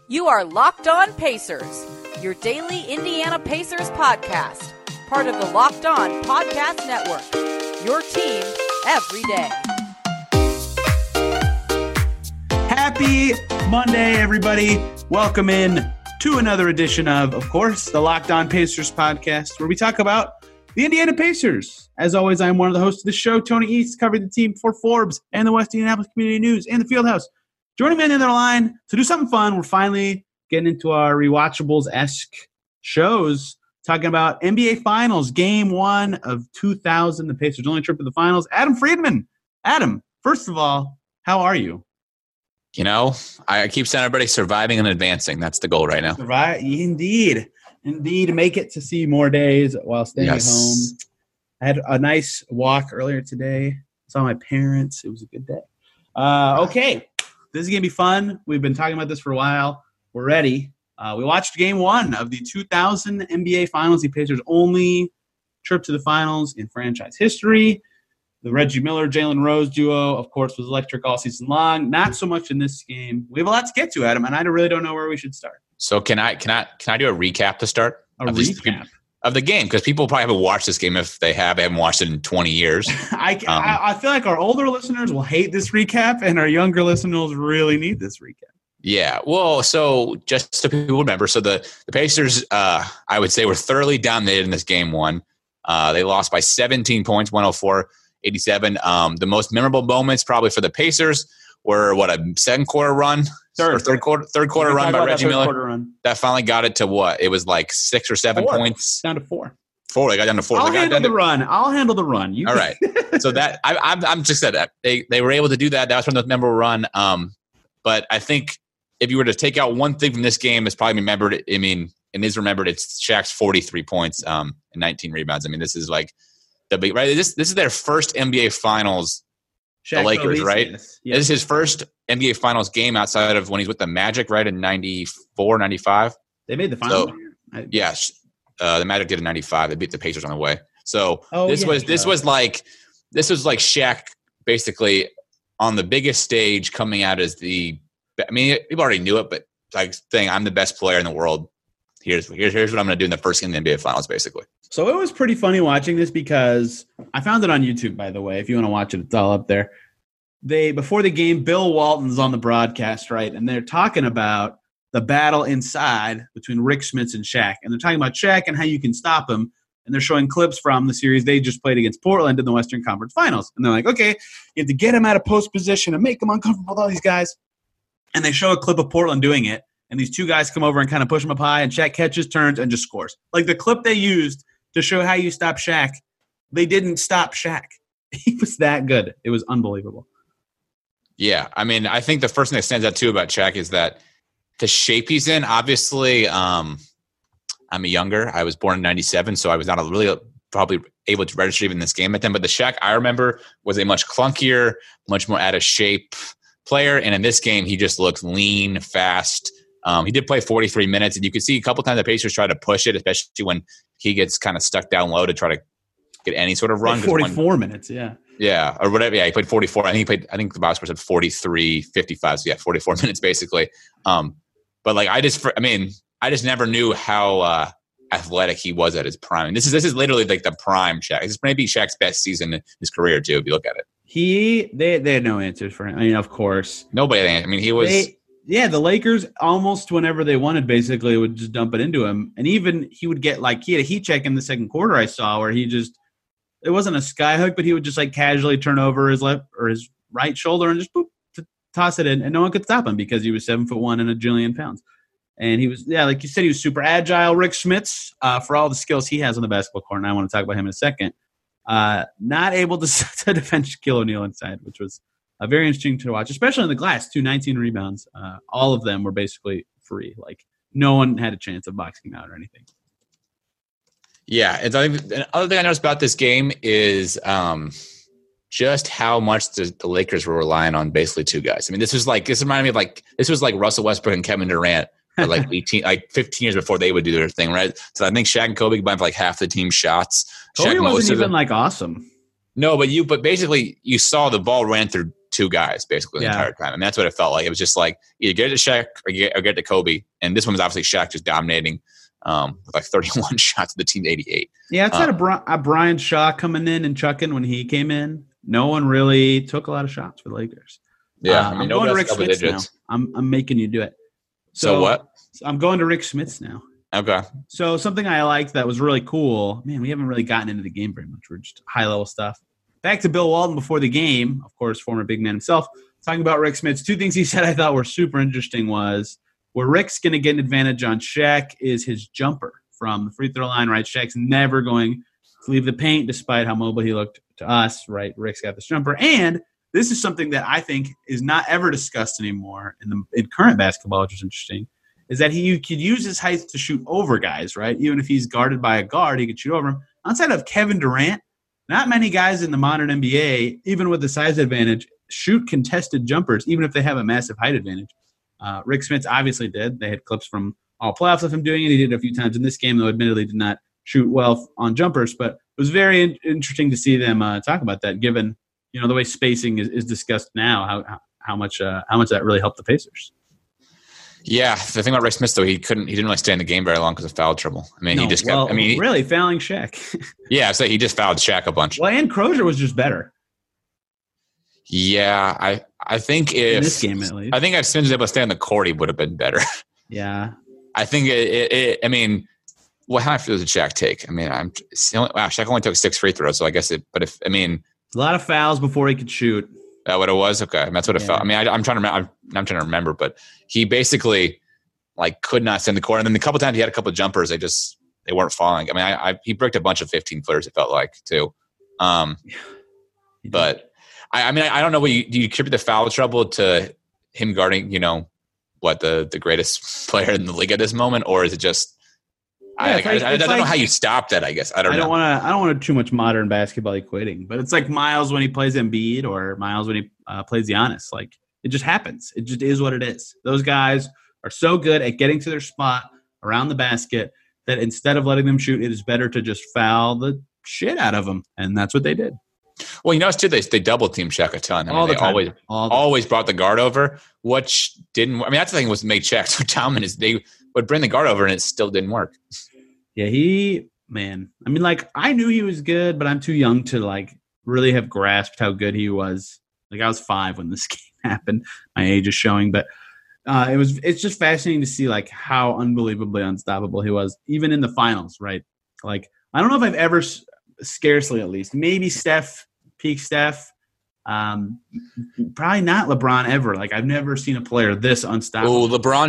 You are Locked On Pacers, your daily Indiana Pacers podcast, part of the Locked On Podcast Network, your team every day. Happy Monday, everybody. Welcome in to another edition of course, the Locked On Pacers podcast, where we talk about the Indiana Pacers. As always, I'm one of the hosts of the show, Tony East, covering the team for Forbes and the West Indianapolis Community News and the Fieldhouse. Joining me on the other line to do something fun, we're finally getting into our rewatchables-esque shows, talking about NBA Finals, Game 1 of 2000, the Pacers' only trip to the Finals. Adam Friedman. Adam, first of all, how are you? You know, I keep saying everybody surviving and advancing. That's the goal right now. Survive, indeed. Make it to see more days while staying at home. I had a nice walk earlier today. Saw my parents. It was a good day. Okay. This is going to be fun. We've been talking about this for a while. We're ready. We watched Game 1 of the 2000 NBA Finals, the Pacers' only trip to the Finals in franchise history. The Reggie Miller, Jalen Rose duo, of course, was electric all season long. Not so much in this game. We have a lot to get to, Adam, and I really don't know where we should start. So can I do a recap to start? A recap? Of the game, because people probably haven't watched this game. If they haven't watched it in 20 years. I feel like our older listeners will hate this recap, and our younger listeners really need this recap. Yeah, well, so just so people remember, so the Pacers, I would say, were thoroughly dominated in this Game 1. They lost by 17 points, 104-87. The most memorable moments probably for the Pacers were, a second quarter run? Third quarter run by Reggie Miller. That finally got it to what? It was like 6 or 7 points. Down to 4. They got down to 4. I'll handle the run. All right. So that I'm just said that they were able to do that. That was from the memorable run. But I think if you were to take out one thing from this game, it's probably remembered. I mean, it is remembered. It's Shaq's 43 points and 19 rebounds. I mean, this is like the big right. This is their first NBA Finals. Shaq, the Lakers, right? Yes. This is his first NBA Finals game outside of when he's with the Magic, right, in 94, 95. They made the Finals. Yes, the Magic did in 95. They beat the Pacers on the way. So this was like Shaq basically on the biggest stage coming out as the. I mean, people already knew it, but like saying, "I'm the best player in the world. Here's what I'm going to do in the first game of the NBA Finals," basically. So it was pretty funny watching this because I found it on YouTube, by the way. If you want to watch it, it's all up there. Before the game, Bill Walton's on the broadcast, right? And they're talking about the battle inside between Rick Smits and Shaq. And they're talking about Shaq and how you can stop him. And they're showing clips from the series they just played against Portland in the Western Conference Finals. And they're like, okay, you have to get him out of post position and make him uncomfortable with all these guys. And they show a clip of Portland doing it. And these two guys come over and kind of push him up high. And Shaq catches, turns, and just scores. Like the clip they used to show how you stop Shaq, they didn't stop Shaq. He was that good. It was unbelievable. Yeah, I mean, I think the first thing that stands out, too, about Shaq is that the shape he's in, obviously, I'm younger. I was born in 97, so I was not really probably able to register even this game at then. But the Shaq I remember was a much clunkier, much more out of shape player. And in this game, he just looks lean, fast. He did play 43 minutes, and you could see a couple times the Pacers try to push it, especially when he gets kind of stuck down low to try to get any sort of run. 44 minutes, yeah. Yeah, or whatever. Yeah, he played 44. I think the box score said 43, 55. So, yeah, 44 minutes basically. But, like, I just never knew how athletic he was at his prime. And this is literally, like, the prime Shaq. This may be Shaq's best season in his career, too, if you look at it. They had no answers for him. I mean, of course. Nobody had answers. I mean, he was – yeah, the Lakers almost whenever they wanted basically would just dump it into him. And even he would get like – he had a heat check in the second quarter I saw where he just – it wasn't a sky hook, but he would just like casually turn over his left or his right shoulder and just boop, toss it in. And no one could stop him because he was 7'1" and a jillion pounds. And he was, like you said, he was super agile. Rick Smits, for all the skills he has on the basketball court, and I want to talk about him in a second, not able to defend Shaquille O'Neal inside, which was very interesting to watch, especially in the glass, 19 rebounds. All of them were basically free. Like, no one had a chance of boxing him out or anything. Yeah, and I think the other thing I noticed about this game is just how much the Lakers were relying on basically two guys. I mean, this reminded me of this was like Russell Westbrook and Kevin Durant, for like 15 years before they would do their thing, right? So I think Shaq and Kobe combined for like half the team's shots. Kobe wasn't even like awesome. No, but basically you saw the ball ran through two guys basically the entire time. I mean, that's what it felt like. It was just like either get it to Shaq or get it to Kobe. And this one was obviously Shaq just dominating with like 31 shots to the team 88. Yeah, it's a Brian Shaw coming in and chucking when he came in. No one really took a lot of shots for the Lakers. Yeah, I mean, I'm going to Rick Smits now. I'm making you do it. So what? I'm going to Rick Smits now. Okay. So something I liked that was really cool. Man, we haven't really gotten into the game very much. We're just high-level stuff. Back to Bill Walton before the game, of course, former big man himself, talking about Rick Smits. Two things he said I thought were super interesting was where Rick's going to get an advantage on Shaq is his jumper from the free throw line, right? Shaq's never going to leave the paint despite how mobile he looked to us, right? Rick's got this jumper. And this is something that I think is not ever discussed anymore in current basketball, which is interesting, is that he could use his height to shoot over guys, right? Even if he's guarded by a guard, he could shoot over him. Outside of Kevin Durant, not many guys in the modern NBA, even with the size advantage, shoot contested jumpers, even if they have a massive height advantage. Rick Smits obviously did. They had clips from all playoffs of him doing it. He did it a few times in this game, though admittedly did not shoot well on jumpers. But it was very interesting to see them talk about that, given the way spacing is discussed now, how much that really helped the Pacers. Yeah, the thing about Rick Smits, though, he didn't really stay in the game very long because of foul trouble. I mean, he just kept. Really fouling Shaq. Yeah, so he just fouled Shaq a bunch. Well, and Crozier was just better. Yeah, I think if in this game at least, I think if Smits was able to stay on the court, he would have been better. Yeah, I think I mean, how many free throws did Shaq take? I mean, Shaq only took 6 free throws, so I guess a lot of fouls before he could shoot. That what it was? Okay, that's what it felt. I mean, I'm trying to remember, but he basically could not stay in the court, and then the couple times he had a couple of jumpers, they weren't falling. I mean, he bricked a bunch of 15-footers. It felt like too, but. I mean, I don't know. Do you attribute the foul trouble to him guarding, the greatest player in the league at this moment, or is it just? I don't know how you stop that. I guess I don't know. I don't want too much modern basketball equating, but it's like Miles when he plays Embiid or Miles when he plays Giannis. Like it just happens. It just is what it is. Those guys are so good at getting to their spot around the basket that instead of letting them shoot, it is better to just foul the shit out of them, and that's what they did. Well, too, they double team Shaq a ton. They always brought the guard over, which didn't. I mean, that's the thing was made Shaq so dominant is they would bring the guard over and it still didn't work. Yeah, I mean, I knew he was good, but I'm too young to really have grasped how good he was. I was 5 when this game happened. My age is showing, but it's just fascinating to see how unbelievably unstoppable he was, even in the finals. Right? I don't know if I've ever. Scarcely, at least. Maybe peak Steph. Probably not LeBron ever. I've never seen a player this unstoppable. Oh, LeBron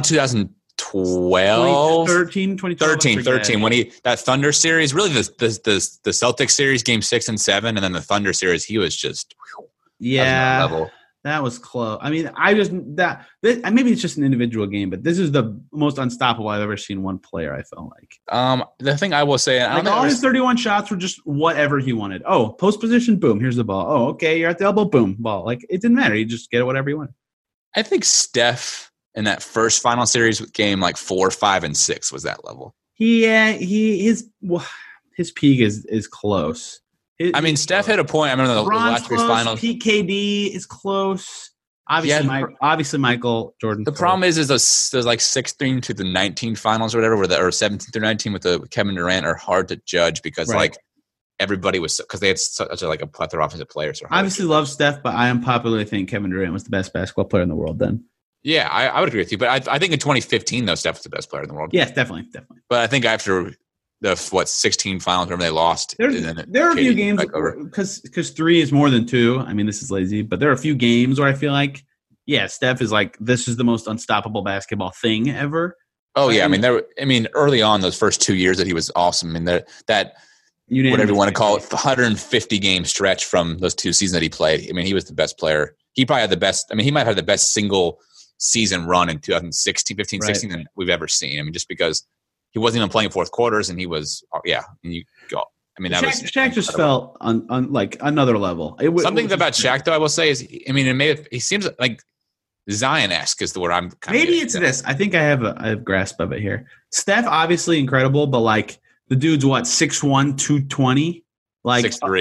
2012? 13. When that Thunder series, really the Celtics series, game 6 and 7, and then the Thunder series, he was just level. That was close. I mean, maybe it's just an individual game, but this is the most unstoppable I've ever seen one player. I felt like. The thing I will say, all his 31 shots were just whatever he wanted. Oh, post position, boom, here's the ball. Oh, okay, you're at the elbow, boom, ball. It didn't matter. You just get it whatever you wanted. I think Steph in that first final series game, 4, 5, and 6 was that level. His peak is close. Steph hit a point. I remember the last year's finals. PKD is close. Obviously, Michael Jordan. The problem is those 16 to the 19 finals or whatever, or 17 through 19 with the Kevin Durant are hard to judge because everybody was because they had such a plethora of offensive players. Obviously, love Steph, but I unpopularly think Kevin Durant was the best basketball player in the world then. Yeah, I would agree with you, but I think in 2015 though, Steph was the best player in the world. Yes, definitely. But I think after the 16 finals, whenever they lost. There are a few games because 3 is more than 2. I mean, this is lazy, but there are a few games where I feel Steph is this is the most unstoppable basketball thing ever. Oh yeah, early on those first 2 years that he was awesome. I mean, that whatever you want to call it, 150 game stretch from those 2 seasons that he played. I mean, he was the best player. He probably had the best. I mean, he might have had the best single season run in 2016 that we've ever seen. I mean, just because. He wasn't even playing fourth quarters, and he was, and you go. I mean, Shaq just felt on another level. Something about Shaq, though, I will say is, he seems like Zion-esque is the word I'm kind of. Maybe it's this. I think I have a grasp of it here. Steph, obviously incredible, but the dude's what 6'1", 220, 6'3".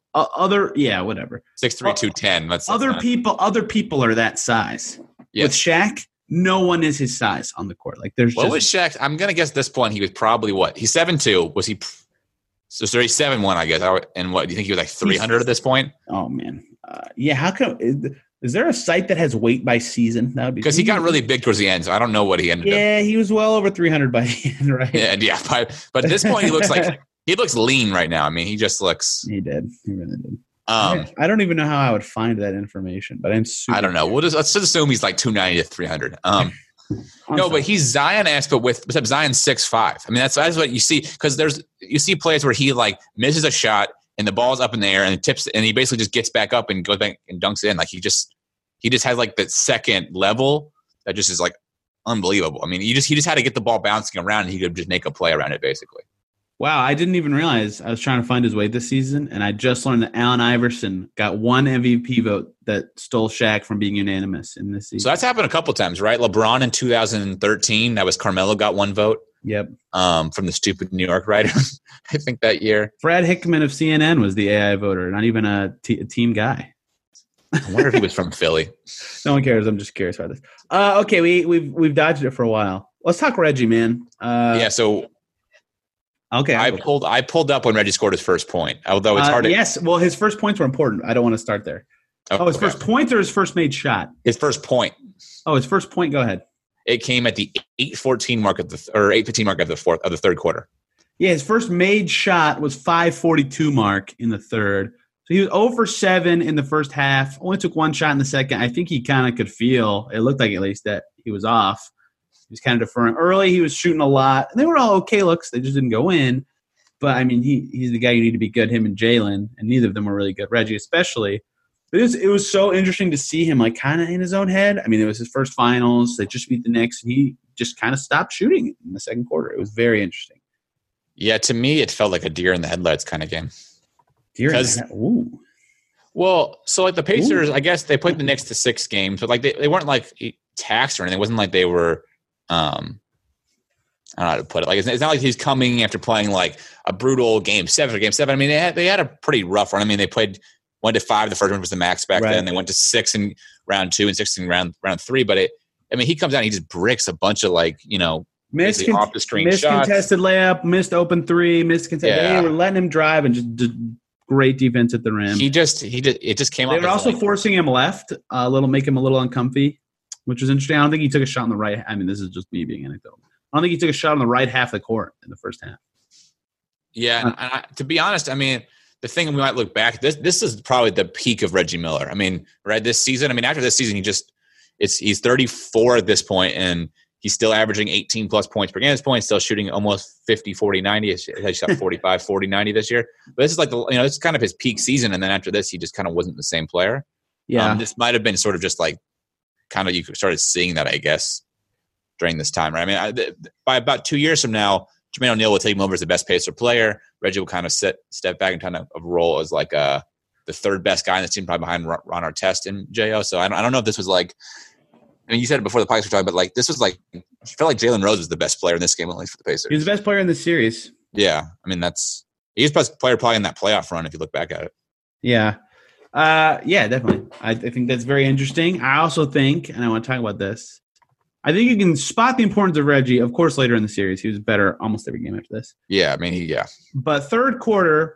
whatever. 6'3", 210. That's other people are that size. Yes. With Shaq, no one is his size on the court. Like there's what was Shaq? I'm gonna guess at this point he was probably what? He's 7'2". Was he? So 7'1", I guess. And what do you think he was like 300 at this point? Oh man, yeah. How come? Is there a site that has weight by season? That would be because he got really big towards the end. So I don't know what he ended up. Yeah, he was well over 300 by the end, right? Yeah. But at this point, he looks like he looks lean right now. I mean, he just looks. He did. He really did. I don't even know how I would find that information, but I don't know. Let's just assume he's like 290 to 300. No, but he's Zion-esque, but except Zion's 6'5". I mean, that's what you see because you see plays where he like misses a shot and the ball's up in the air and it tips and he basically just gets back up and goes back and dunks it in. Like he just has like that second level that just is like unbelievable. I mean, he just had to get the ball bouncing around and he could just make a play around it basically. Wow, I didn't even realize I was trying to find his weight this season, and I just learned that Allen Iverson got one MVP vote that stole Shaq from being unanimous in this season. So that's happened a couple times, right? LeBron in 2013, that was Carmelo got one vote. Yep. From the stupid New York writer, I think that year. Fred Hickman of CNN was the AI voter, not even a team guy. I wonder if he was from Philly. No one cares. I'm just curious about this. Okay, we've dodged it for a while. Let's talk Reggie, man. So. Okay, I pulled up when Reggie scored his first point, although it's hard to... Yes, well, his first points were important. I don't want to start there. His first point or his first made shot? His first point. Oh, his first point. Go ahead. It came at the 8:14 mark of or 8:15 mark of the third quarter. Yeah, his first made shot was 5:42 mark in the third. So he was 0 for 7 in the first half. Only took one shot in the second. I think he kind of could feel, it looked like at least, that he was off. He was kind of deferring. Early, he was shooting a lot. And they were all okay looks. They just didn't go in. But, I mean, he's the guy you need to be good, him and Jalen. And neither of them were really good. Reggie especially. But it was so interesting to see him, like, kind of in his own head. I mean, it was his first finals. They just beat the Knicks. And he just kind of stopped shooting in the second quarter. It was very interesting. Yeah, to me, it felt like a deer in the headlights kind of game. Deer in the headlights? Ooh. Well, so, like, the Pacers, I guess they put the Knicks to 6 games. But, like, they weren't, like, taxed or anything. It wasn't like they were I don't know how to put it. Like it's not like he's coming after playing like a brutal game 7 or game 7. I mean, they had a pretty rough run. I mean, they played 1-5. The first one was the max back then. They went to 6 in round 2 and 6 in round 3. But he comes out and he just bricks a bunch of like off the screen missed shots. Contested layup, missed open 3, missed contested. Yeah. They were letting him drive and just did great defense at the rim. It just came out. They were also forcing him left, make him a little uncomfy, which was interesting. I don't think he took a shot on the right. I mean, this is just me being anecdotal. I don't think he took a shot on the right half of the court in the first half. Yeah, and to be honest, I mean, the thing we might look back, this is probably the peak of Reggie Miller. I mean, right, this season, I mean, after this season, he's 34 at this point, and he's still averaging 18-plus points per game at this point, still shooting almost 50, 40, 90. He shot 45, 40, 90 this year. But this is like, this is kind of his peak season, and then after this, he just kind of wasn't the same player. Yeah. This might have been sort of just like, kind of you started seeing that, I guess, during this time, right? I mean, by about 2 years from now, Jermaine O'Neal will take him over as the best Pacer player. Reggie will kind of step back and kind of a role as like the third best guy in the team, probably behind Ron Artest and J.O. So I don't know if this was like, I mean, you said it before the podcast were talking, but like this was like, I felt like Jalen Rose was the best player in this game, at least for the Pacers. He was the best player in the series. Yeah, I mean he's the best player probably in that playoff run if you look back at it. Yeah. Yeah, definitely. I think that's very interesting. I also think, and I want to talk about this, I think you can spot the importance of Reggie, of course, later in the series. He was better almost every game after this. Yeah, I mean, But third quarter,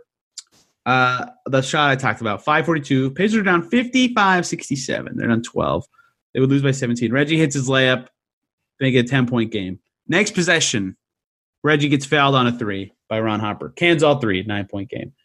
the shot I talked about, 5:42. Pacers are down 55-67. They're down 12. They would lose by 17. Reggie hits his layup. They get a 10-point game. Next possession, Reggie gets fouled on a 3 by Ron Harper. Cans all 3, 9-point game.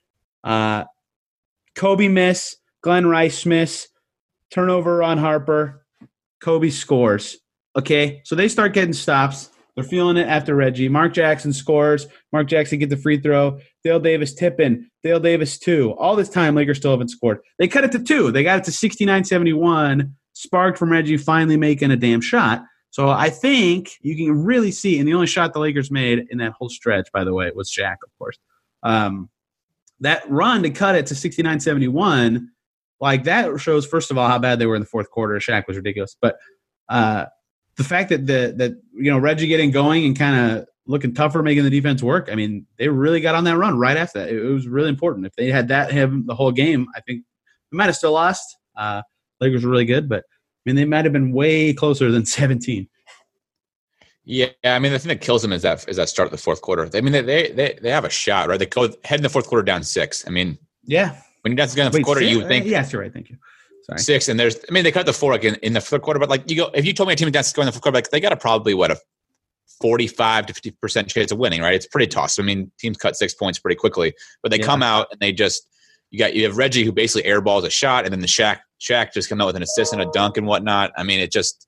Kobe miss. Glenn Rice miss. Turnover on Harper. Kobe scores. Okay, so they start getting stops. They're feeling it after Reggie. Mark Jackson scores. Mark Jackson gets the free throw. Dale Davis tip in. Dale Davis 2. All this time, Lakers still haven't scored. They cut it to 2. They got it to 69-71, sparked from Reggie finally making a damn shot. So I think you can really see, and the only shot the Lakers made in that whole stretch, by the way, was Shaq, of course. That run to cut it to 69-71, like that shows, first of all, how bad they were in the fourth quarter. Shaq was ridiculous. But the fact that Reggie getting going and kind of looking tougher, making the defense work. I mean, they really got on that run right after that. It was really important. If they had him the whole game, I think we might have still lost. Lakers were really good, but I mean, they might have been way closer than 17. Yeah, I mean, the thing that kills them is that start of the fourth quarter. I mean, they have a shot, right? They go head in the fourth quarter down 6. I mean, yeah. When you're down in the fourth quarter, 6? you would think yes, you're right. Thank you. Sorry. 6, and they cut the 4 again in the third quarter, but like if you told me a team that's going in the fourth quarter, like they got a probably a 45 to 50% chance of winning, right? It's pretty tough. I mean, teams cut 6 points pretty quickly, but they come out and they just you have Reggie who basically airballs a shot, and then the Shaq just come out with an assist and a dunk and whatnot. I mean, it just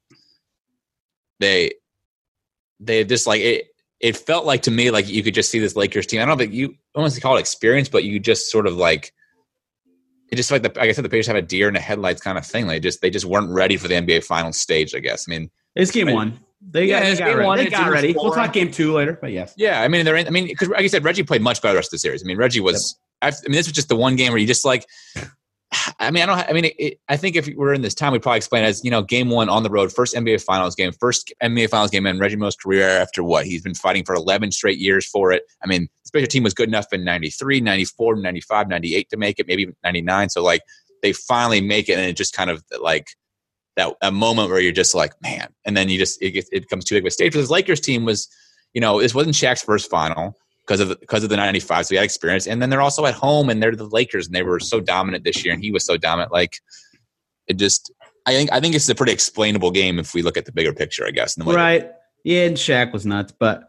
they just like it. It felt like to me like you could just see this Lakers team. I don't know if you almost call it experience, but you just sort of like. It just like like I said, the Pacers have a deer in the headlights kind of thing. They just weren't ready for the NBA Finals stage, I guess. I mean, it's game 1. They got ready. We'll talk game 2 later, but yes. Yeah, I mean, because like I said, Reggie played much better the rest of the series. I mean, Reggie was. Yep. This was just the one game where you just like. I mean, I think if we're in this time, we'd probably explain it as game 1 on the road, first NBA Finals game in Reggie Miller's career after what he's been fighting for 11 straight years for it. I mean, the Pacers team was good enough in 93, 94, 95, 98 to make it, maybe even 99. So like they finally make it, and it just kind of like that a moment where you're just like, man, and then it comes too big of a stage. For this Lakers team was, this wasn't Shaq's first final. Because of the 95, so he had experience, and then they're also at home, and they're the Lakers, and they were so dominant this year, and he was so dominant. Like it just, I think it's a pretty explainable game if we look at the bigger picture, I guess. Right? Yeah, and Shaq was nuts, but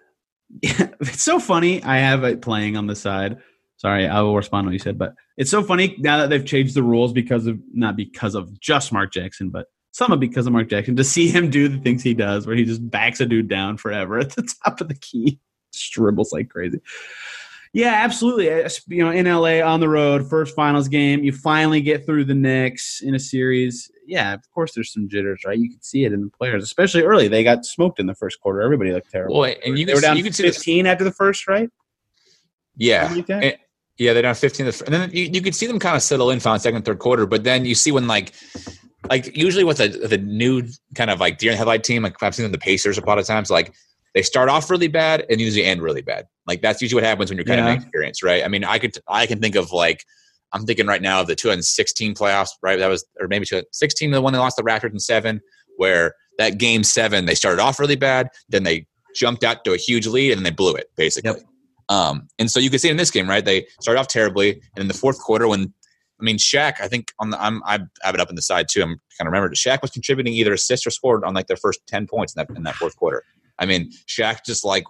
it's so funny. I have it playing on the side. Sorry, I will respond to what you said, but it's so funny now that they've changed the rules not because of just Mark Jackson, but some because of Mark Jackson, to see him do the things he does, where he just backs a dude down forever at the top of the key. Dribbles like crazy. Yeah, absolutely. In LA on the road, first finals game, you finally get through the Knicks in a series. Yeah, of course there's some jitters, right? You can see it in the players, especially early. They got smoked in the first quarter. Everybody looked terrible. Well, and they were down 15 after the first, right? Yeah. They're down 15. And then you could see them kind of settle in for second, third quarter, but then you see when like usually with the new kind of like deer in the headlight team, like I've seen the Pacers a lot of times, like they start off really bad and usually end really bad. Like that's usually what happens when you're kind of inexperienced, right? I mean, I can think of I'm thinking right now of the 2016 playoffs, right? That was, or maybe 2016, the one they lost the Raptors in 7, where that game 7, they started off really bad. Then they jumped out to a huge lead and they blew it basically. Yep. And so you could see it in this game, right? They started off terribly. And in the fourth quarter Shaq, I think I have it up in the side too. I'm kind of remembered Shaq was contributing either assist or scored on like their first 10 points in that fourth quarter. I mean, Shaq just like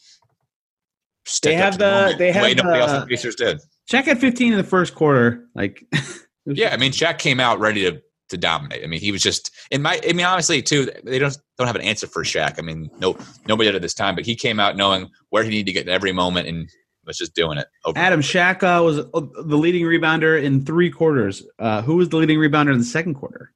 nobody else in the Pacers did. Shaq had 15 in the first quarter. Shaq came out ready to dominate. I mean, he was just honestly too. They don't have an answer for Shaq. I mean, nobody did at this time, but he came out knowing where he needed to get at every moment and was just doing it. Shaq was the leading rebounder in 3 quarters. Who was the leading rebounder in the second quarter?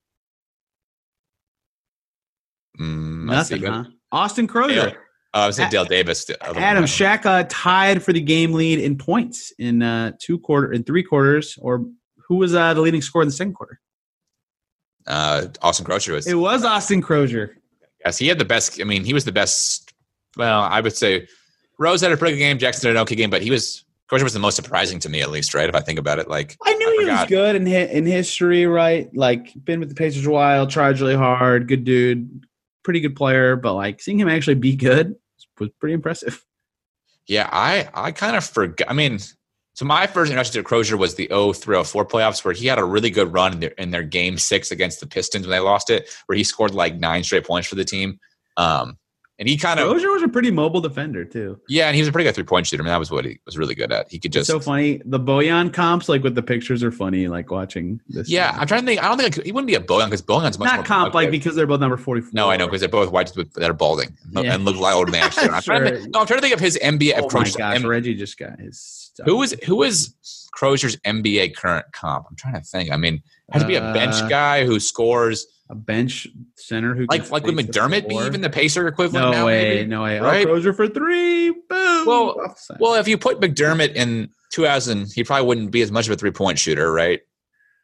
Nothing, huh? Austin Crozier. I was saying Dale Davis. Shaq tied for the game lead in points in 3 quarters. Or who was the leading scorer in the second quarter? Austin Crozier was. It was Austin Crozier. Yes, he had the best. I mean, he was the best. Well, I would say Rose had a pretty good game. Jackson had an okay game, but Crozier was the most surprising to me, at least, right? If I think about it, I knew he was good in history, right? Like been with the Pacers a while, charged really hard, good dude. Pretty good player, but seeing him actually be good was pretty impressive. Yeah, I kind of forgot. I mean, so my first introduction to Crozier was the 03-04 playoffs, where he had a really good run in their game 6 against the Pistons when they lost it, where he scored 9 straight points for the team. And he kind of Crozier was a pretty mobile defender too. Yeah, and he was a pretty good 3-point shooter. I mean, that was what he was really good at. He could just. It's so funny. The Bojan comps, with the pictures, are funny. Watching this. Yeah, I'm trying to think. I don't think he wouldn't be a Bojan because Bojan's much not more comp because they're both number 44. No, I know because they're both white that are balding and look a lot older than they actually are. I'm trying to think of his NBA. Oh my gosh, Reggie just got his stuff. Who is Crozier's NBA current comp? I'm trying to think. I mean, it has to be a bench guy who scores. A bench center who would McDermott be even the Pacer equivalent? No way. Right? Crozier for 3. Boom. Well, if you put McDermott in 2000, he probably wouldn't be as much of a 3-point shooter, right?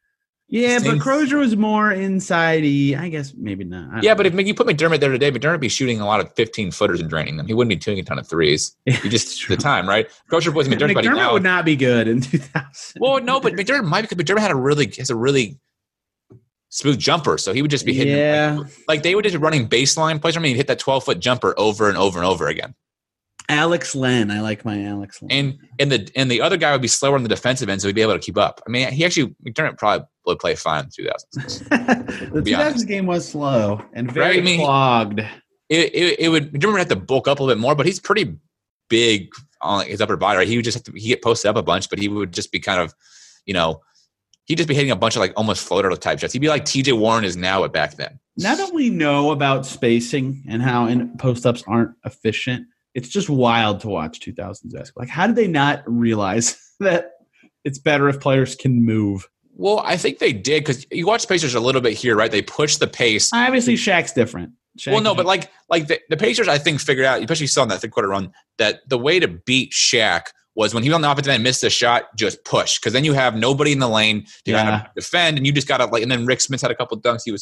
Yeah, but Crozier was more inside-y. I guess maybe not. Yeah, but if you put McDermott there today, McDermott would be shooting a lot of 15-footers and draining them. He wouldn't be doing a ton of threes. He just the time, right? Crozier was McDermott. McDermott would not be good in 2000. Well, no, but McDermott might because McDermott has a really smooth jumper, so he would just be hitting. Yeah, like they would just be running baseline plays. I mean, he'd hit that 12-foot jumper over and over and over again. Alex Len. I like my Alex Len. And the other guy would be slower on the defensive end, so he'd be able to keep up. I mean, McDermott probably would play fine in the 2000s. The 2000s game was slow and very clogged. McDermott would have to bulk up a little bit more, but he's pretty big on his upper body. Right? He would just have to get posted up a bunch, but he would just be kind of, he'd just be hitting a bunch of like almost floater type shots. He'd be like TJ Warren is now at back then. Now that we know about spacing and how post ups aren't efficient, it's just wild to watch 2000s basketball. Like, how did they not realize that it's better if players can move? Well, I think they did because you watch Pacers a little bit here, right? They push the pace. Obviously, Shaq's different. But like the Pacers, I think, figured out, especially saw in that third quarter run, that the way to beat Shaq was when he was on the offensive end, missed a shot, just push. Because then you have nobody in the lane to kind of defend, and you just got to and then Rick Smith had a couple of dunks.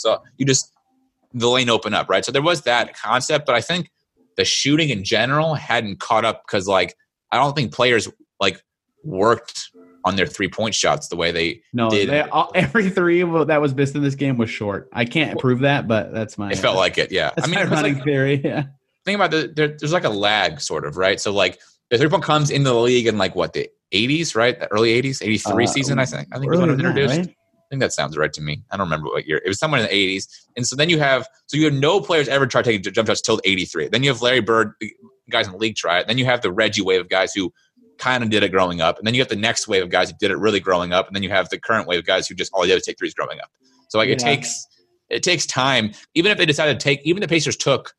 The lane open up, right? So there was that concept, but I think the shooting in general hadn't caught up because I don't think players worked on their 3-point shots the way they did. Every three that was missed in this game was short. I can't prove that, but that's my. It felt like it, yeah. That's my running theory. Yeah. Think about there's like a lag, sort of, right? So the 3-point comes into the league in the 80s, right? The early 80s, 83 season, I think. I think was when it was introduced. Right? I think that sounds right to me. I don't remember what year. It was somewhere in the 80s. And so then you have no players ever try to take jump shots till 83. Then you have Larry Bird, guys in the league try it. Then you have the Reggie wave of guys who kind of did it growing up. And then you have the next wave of guys who did it really growing up. And then you have the current wave of guys who just all they did was take threes growing up. So it takes time. Even if they decided to even the Pacers took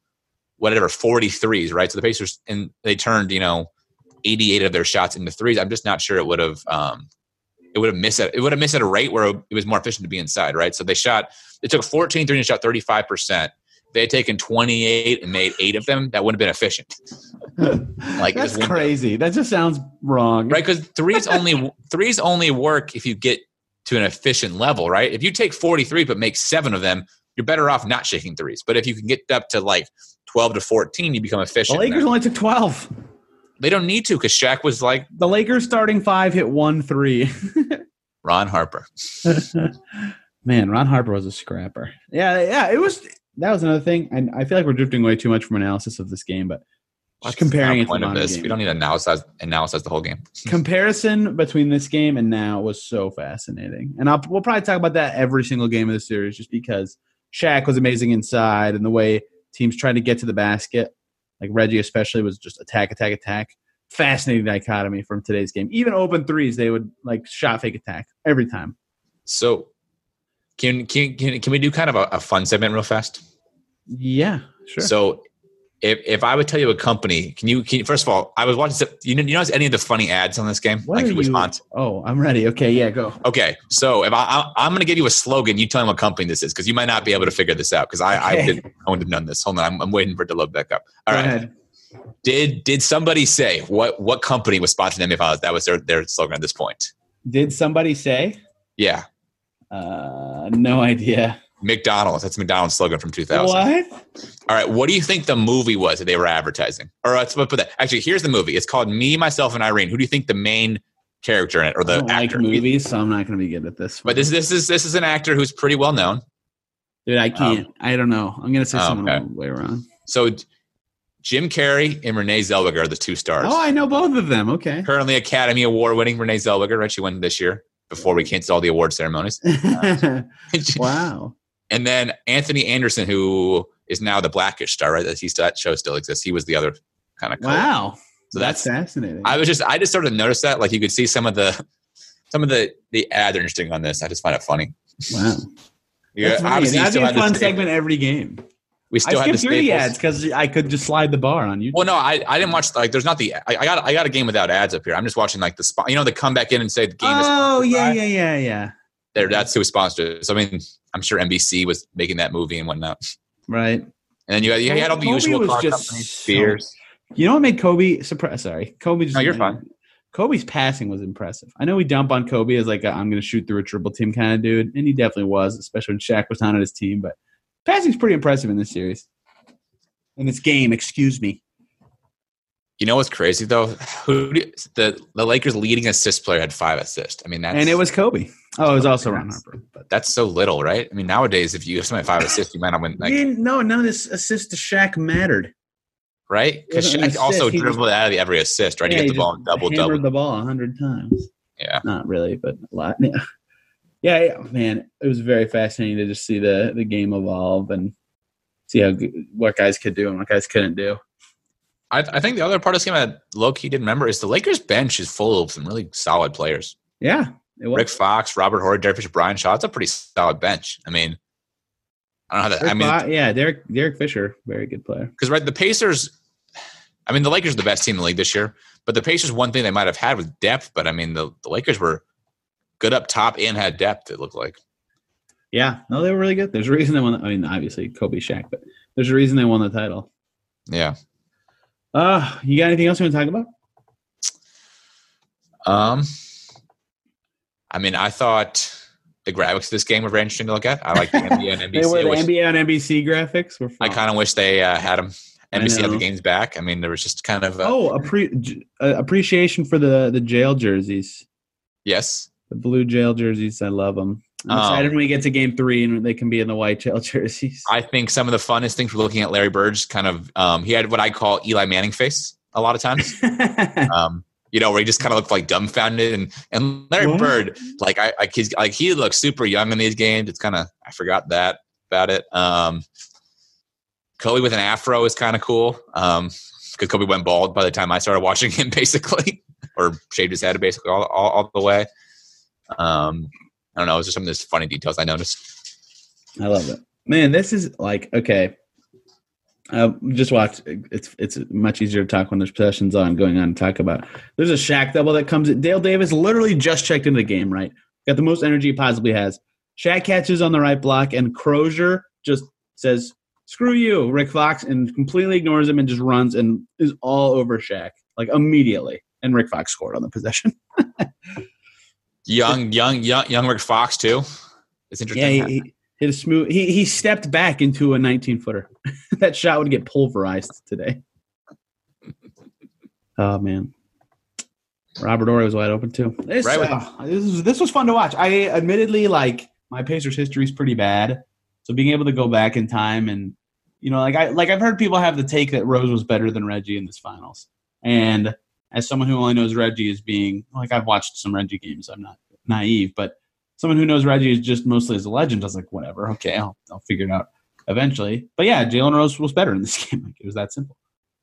43s, right? So the Pacers, and they turned, 88 of their shots into threes. I'm just not sure it would have missed at a rate where it was more efficient to be inside, right? So they took 14 threes and shot 35%. If they had taken 28 and made 8 of them, that wouldn't have been efficient. That's crazy. That just sounds wrong. Right? Because threes only work if you get to an efficient level, right? If you take 43 but make 7 of them, you're better off not shaking threes. But if you can get up to 12 to 14, you become efficient. The Lakers only took 12. They don't need to because Shaq was the Lakers starting 5 hit 1 3. Ron Harper. Man, Ron Harper was a scrapper. Yeah, that was another thing. And I feel like we're drifting away too much from analysis of this game, but just comparing it to the game. We don't need to analyze the whole game. Comparison between this game and now was so fascinating. And we'll probably talk about that every single game of the series just because Shaq was amazing inside and the way teams tried to get to the basket. Like Reggie especially was just attack. Fascinating dichotomy from today's game. Even open threes, they would shot fake attack every time. So can we do kind of a fun segment real fast? Yeah, sure. So if I would tell you a company, can you first of all, I was watching, you notice any of the funny ads on this game? Response? Oh, I'm ready. Okay, yeah, go. Okay, so if I'm going to give you a slogan, you tell me what company this is because you might not be able to figure this out because I wouldn't have known this. Hold on, I'm waiting for it to load back up. All right. Go ahead. Did somebody say what company was sponsoring them? If that was their slogan at this point? Did somebody say? Yeah. No idea. McDonald's. That's McDonald's slogan from 2000. What? All right. What do you think the movie was that they were advertising? Or let's put that. Actually, here's the movie. It's called Me, Myself, and Irene. Who do you think the main character in it or the actor? I don't like movies, so I'm not going to be good at this. But this is an actor who's pretty well known. Dude, I can't. I don't know. I'm going to say someone way wrong. So Jim Carrey and Renee Zellweger are the 2 stars. Oh, I know both of them. Okay. Currently Academy Award winning Renee Zellweger. Right? She won this year before we canceled all the award ceremonies. Wow. And then Anthony Anderson, who is now the Blackish star, right? That show still exists. He was the other kind of. Wow. So that's fascinating. I just sort of noticed that. You could see some of the ads are interesting on this. I just find it funny. Wow. That'd be a fun segment every game. We still skipped through the ads because I could just slide the bar on you. Well, no, I didn't watch. There's not the. I got a game without ads up here. I'm just watching the spot. They come back in and say the game is. Oh yeah. That's who sponsors. So, I mean, I'm sure NBC was making that movie and whatnot. Right. And then you had all the usual car companies. Spears. You know what made Kobe surprise? Sorry, Kobe. No, you're fine. Kobe's passing was impressive. I know we dump on Kobe as like I'm going to shoot through a triple team kind of dude, and he definitely was, especially when Shaq was not on his team. But passing's pretty impressive in this series. In this game, excuse me. You know what's crazy though? The Lakers' leading assist player had 5 assists. I mean, and it was Kobe. Oh, it was also Ron Harper. But that's so little, right? I mean, nowadays, if you have somebody 5 assists, you might not win. Like, no, none of this assist to Shaq mattered. Right? Because Shaq also dribbled out of every assist, right? Yeah, he got the ball double. The ball 100 times. Yeah. Not really, but a lot. Yeah, man, it was very fascinating to just see the game evolve and see what guys could do and what guys couldn't do. I think the other part of this game I low-key didn't remember is the Lakers bench is full of some really solid players. Yeah. Rick Fox, Robert Horry, Derek Fisher, Brian Shaw. It's a pretty solid bench. I mean, I don't know how that. Derek Fisher, very good player. Because the Pacers. I mean, the Lakers are the best team in the league this year, but the Pacers, one thing they might have had was depth. But I mean, the Lakers were good up top and had depth. It looked like. Yeah, no, they were really good. There's a reason they won. I mean, obviously Kobe, Shaq, but there's a reason they won the title. Yeah. You got anything else you want to talk about? I mean, I thought the graphics of this game were very interesting to look at. I like the NBA and NBC. They were the NBA and NBC graphics were fun. I kind of wish they had them. NBC had the games back. I mean, there was just kind of appreciation for the jail jerseys. Yes, the blue jail jerseys. I love them. I'm excited when we get to Game 3 and they can be in the white jail jerseys. I think some of the funnest things were looking at Larry Bird's kind of. He had what I call Eli Manning face a lot of times. Where he just kind of looked like dumbfounded, and Larry Bird, he looks super young in these games. It's kind of I forgot that about it. Kobe with an afro is kind of cool because Kobe went bald by the time I started watching him, basically, or shaved his head basically all the way. I don't know. It's just some of those funny details I noticed. I love it, man. This is like okay. Just watch. It's much easier to talk when there's possessions going on and talk about. There's a Shaq double that comes in. Dale Davis literally just checked into the game, right? Got the most energy he possibly has. Shaq catches on the right block, and Crozier just says, "Screw you, Rick Fox," and completely ignores him and just runs and is all over Shaq, like immediately. And Rick Fox scored on the possession. young Rick Fox too. It's interesting. Yeah, he hit a smooth. He stepped back into a 19-footer. That shot would get pulverized today. Oh man, Robert Horry was wide open too. This was fun to watch. I admittedly my Pacers history is pretty bad, so being able to go back in time and I've heard people have the take that Rose was better than Reggie in this finals, and as someone who only knows Reggie as being I've watched some Reggie games. I'm not naive, but someone who knows Reggie is just mostly as a legend. I was like, whatever, okay, I'll figure it out eventually. But yeah, Jalen Rose was better in this game. It was that simple.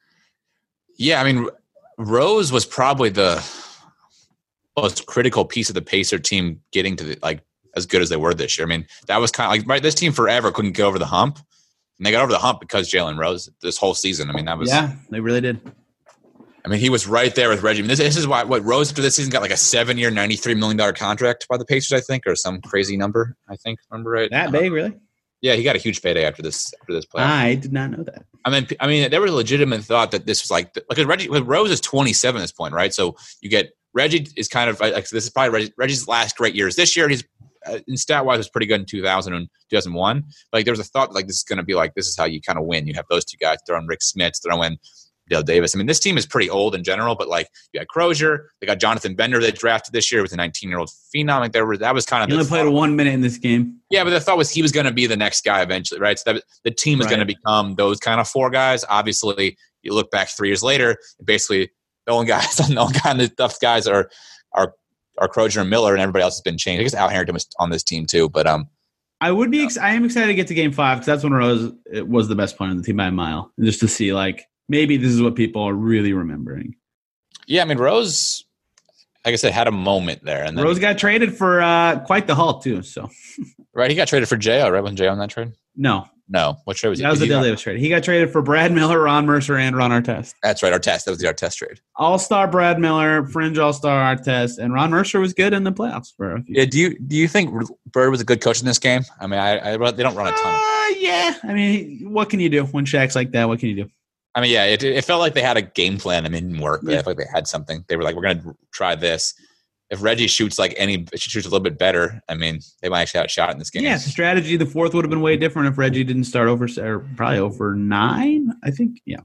Yeah, I mean, Rose was probably the most critical piece of the Pacer team getting to as good as they were this year. I mean, that was kind of this team forever couldn't get over the hump, and they got over the hump because Jalen Rose this whole season. I mean, that was they really did. I mean, he was right there with Reggie. I mean, this is what Rose after this season got a 7-year, $93 million contract by the Pacers, I think, or some crazy number. I think, remember right? That big, really? Yeah, he got a huge payday after this playoff. I did not know that. I mean, there was a legitimate thought that this was Reggie. Rose is 27 at this point, right? So you get Reggie is kind of this is probably Reggie's last great years. This year, he's in stat wise was pretty good in 2000 and 2001. But there was a thought this is going to be this is how you kind of win. You have those two guys throw in Rick Smits, throw in Dale Davis. I mean, this team is pretty old in general, but you got Crozier, they got Jonathan Bender they drafted this year with a 19-year-old phenom. That was kind of. He only played 1 minute in this game. Yeah, but the thought was he was going to be the next guy eventually, right? So the team is going to become those kind of 4 guys. Obviously, you look back 3 years later, basically the only kind of tough guys are Crozier and Miller, and everybody else has been changed. I guess Al Harrington was on this team too, but I would be. I am excited to get to Game 5 because that's when Rose was the best player on the team by a mile, and just to see maybe this is what people are really remembering. Yeah, I mean, Rose, like I said, had a moment there. And then Rose got traded for quite the haul, too. So, right, he got traded for J.O., right? Wasn't J.O. on that trade? No. What trade was he? That was the Dale Davis trade. He got traded for Brad Miller, Ron Mercer, and Ron Artest. That's right, Artest. That was the Artest trade. All-star Brad Miller, fringe all-star Artest, and Ron Mercer was good in the playoffs for a few. Yeah, do you think Bird was a good coach in this game? I mean, they don't run a ton of. Yeah. I mean, what can you do when Shaq's like that? What can you do? I mean, yeah, it felt like they had a game plan. I mean, it didn't work, but I felt like they had something. They were like, we're going to try this. If Reggie shoots a little bit better, I mean, they might actually have a shot in this game. Yeah, it's a strategy. The fourth would have been way different if Reggie didn't start probably over 9, I think. Yeah.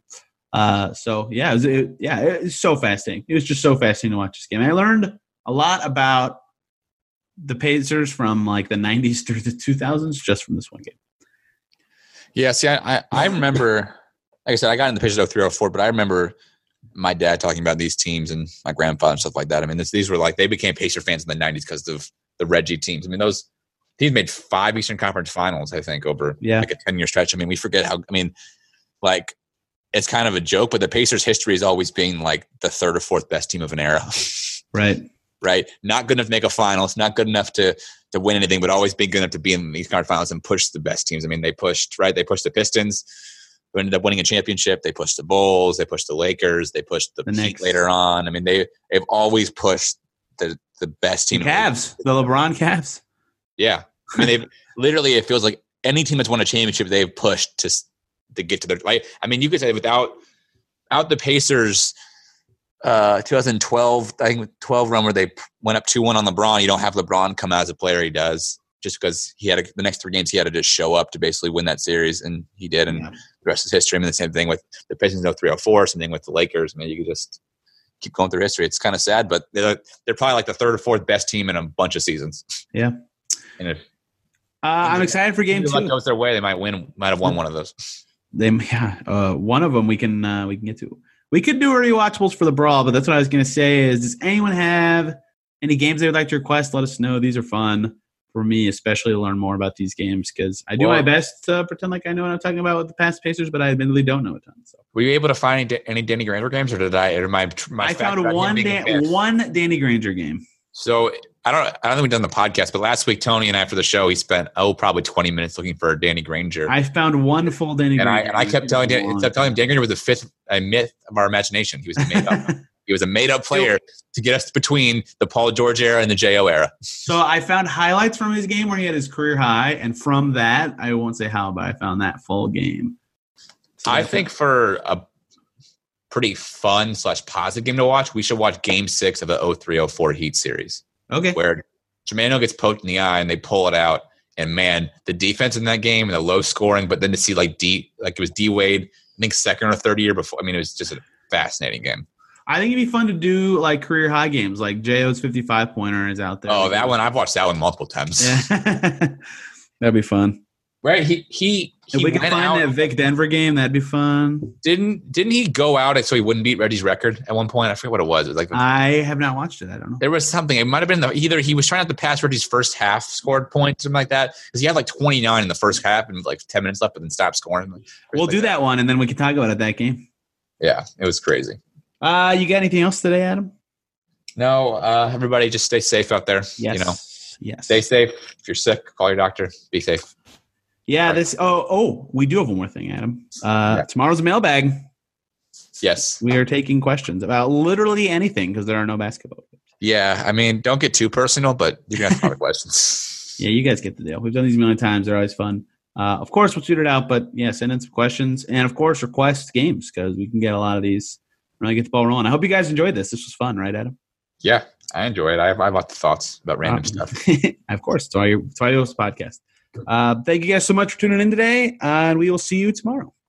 It was so fascinating. It was just so fascinating to watch this game. I learned a lot about the Pacers from like the 90s through the 2000s just from this one game. Yeah, see, I remember, like I said, I got in the Pacers 03, 04, but I remember my dad talking about these teams and my grandfather and stuff like that. I mean, these were like, they became Pacer fans in the 90s because of the Reggie teams. I mean, those teams made 5 Eastern Conference finals, I think, over like a 10-year stretch. I mean, we forget it's kind of a joke, but the Pacers' history has always been like the 3rd or 4th best team of an era. Right. Not good enough to make a finals, not good enough to win anything, but always been good enough to be in the Eastern Conference finals and push the best teams. I mean, they pushed the Pistons, who ended up winning a championship. They pushed the Bulls, they pushed the Lakers, they pushed the Heat later on. I mean, they've always pushed the best team. The Cavs, the LeBron Cavs. Yeah. I mean, they've literally, it feels like any team that's won a championship, they've pushed to get to their, like, I mean, you could say without the Pacers 2012, I think 12 run where they went up 2-1 on LeBron, you don't have LeBron come out as a player he does, just because he had the next 3 games he had to just show up to basically win that series, and he did, and the rest is history. I mean, the same thing with the Pistons 03, 04, same thing with the Lakers. I mean, you could just keep going through history. It's kind of sad, but they're probably like the 3rd or 4th best team in a bunch of seasons. Yeah. And if I'm excited for game 2. If goes their way, they might have won one of those. One of them we can get to. We could do rewatchables for the Brawl, but that's what I was going to say is, does anyone have any games they would like to request? Let us know. These are fun for me, especially to learn more about these games, because I do my best to pretend like I know what I'm talking about with the past Pacers, but I admittedly don't know a ton. So, were you able to find any Danny Granger games, or did I? Or I found one Danny Granger game. So I don't think we've done the podcast, but last week Tony and I, after the show, he spent probably 20 minutes looking for Danny Granger. I found one full Danny Granger. And I kept telling him Danny Granger was the 5th myth of our imagination. He was made up. He was a made-up player to get us between the Paul George era and the J.O. era. So I found highlights from his game where he had his career high, and from that, I won't say how, but I found that full game. So I think for a pretty fun / positive game to watch, we should watch Game 6 of the 03-04 Heat series. Okay. Where Jermaine gets poked in the eye and they pull it out. And, man, the defense in that game and the low scoring, but then to see it was D Wade, I think 2nd or 3rd year before. I mean, it was just a fascinating game. I think it'd be fun to do like career high games, like J.O.'s 55-pointer is out there. Oh, that one. I've watched that one multiple times. Yeah. That'd be fun. Right. He if we could find that Vic Denver game, that'd be fun. Didn't he go out so he wouldn't beat Reggie's record at one point? I forget what it was. It was like I have not watched it. I don't know. There was something. It might have been either he was trying not to pass Reggie's first half scored points, something like that, because he had like 29 in the first half and like 10 minutes left, but then stopped scoring. We'll do that one, and then we can talk about it that game. Yeah, it was crazy. You got anything else today, Adam? No. Everybody, just stay safe out there. Yes. Yes. Stay safe. If you're sick, call your doctor. Be safe. Yeah. We do have one more thing, Adam. Tomorrow's mailbag. Yes. We are taking questions about literally anything because there are no basketball games. Yeah. I mean, don't get too personal, but you can ask a lot of questions. Yeah, you guys get the deal. We've done these a million times. They're always fun. Of course, we'll shoot it out, but yeah, send in some questions. And of course, request games because we can get a lot of these. Really get the ball rolling. I hope you guys enjoyed this. This was fun, right, Adam? Yeah, I enjoyed it. I have lots of thoughts about random stuff. Of course. It's why you host a podcast. Thank you guys so much for tuning in today, and we will see you tomorrow.